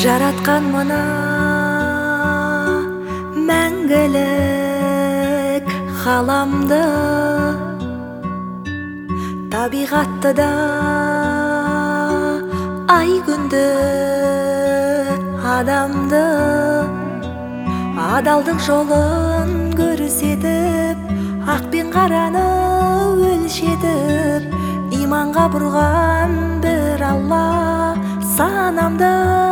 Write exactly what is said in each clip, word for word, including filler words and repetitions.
жараткан мына мәңгілік ғаламды, табиғатты да ай күнді адамды, адалдық жолын көрсетіп, ақ пен қараны өлшетіп, иманға бұрған бір Алла санамды.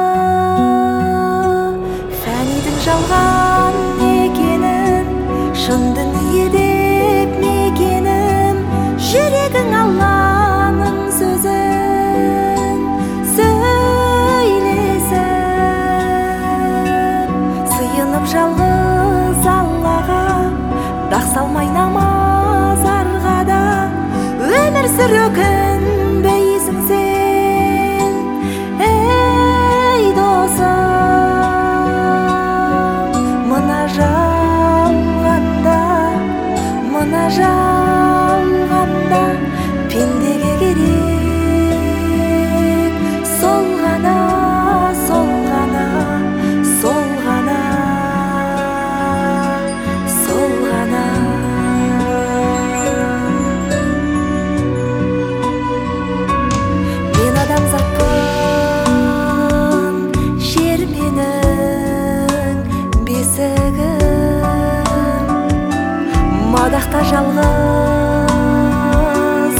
Фәнидің жалған екенін, шын дүние деп мекенім, жүрегің Алланың сөзін сөйлесін. Сыйынып жалғыз Аллаға, дақ салмай намаз арғада, өмір сүру күнбейсің сен, ей досым. Мына жалғанда, мына жалғанда пендеге керек сол ғана, сол ғана, сол ғана, сол ғана. Мен адамзатпын, жер менің бесігім, мадақта жалғыз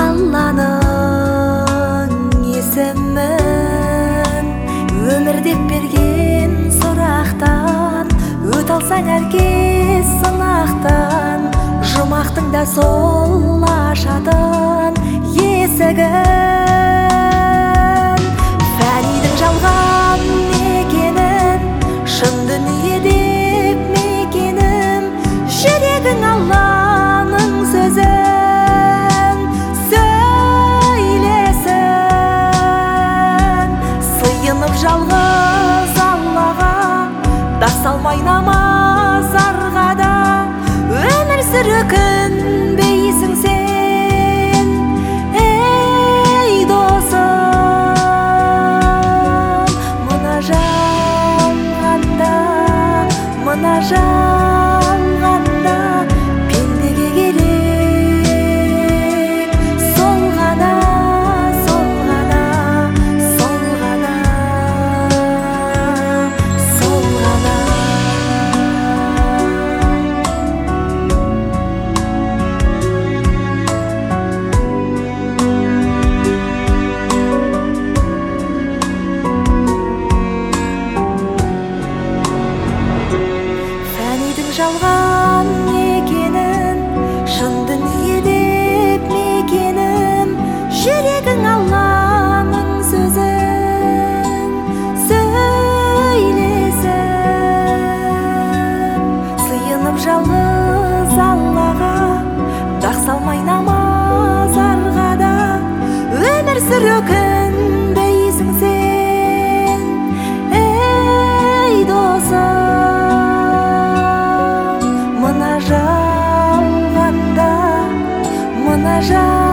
Алланың есімін. Өмір деп берген сұрақтан өт алсаң әркез сынақтан, жұмақтың да сол ашатын есігін. Фәнидің жалған екенін, шын дүние деп мекенім, жүрегің Алланың сөзін сөйлесін. Сыйынып жалғыз Аллаға, дақ салмай намаз арғада, өмір сүру күнбейсің сен, ей досым. Мына жалғанда, мына жалғанда пендеге керек сол ғана, сол ғана, сол ғана, сол ғана. Фәнидің жалған екенін, шын дүние деп мекенім, жүрегің Алланың сөзін сөйлесін. Сыйынып жалғыз Аллаға, дақ салмай намаз арғада, өмір сүру күнбейсің сен, ей досым. Мына жалғанда, мына жалғанда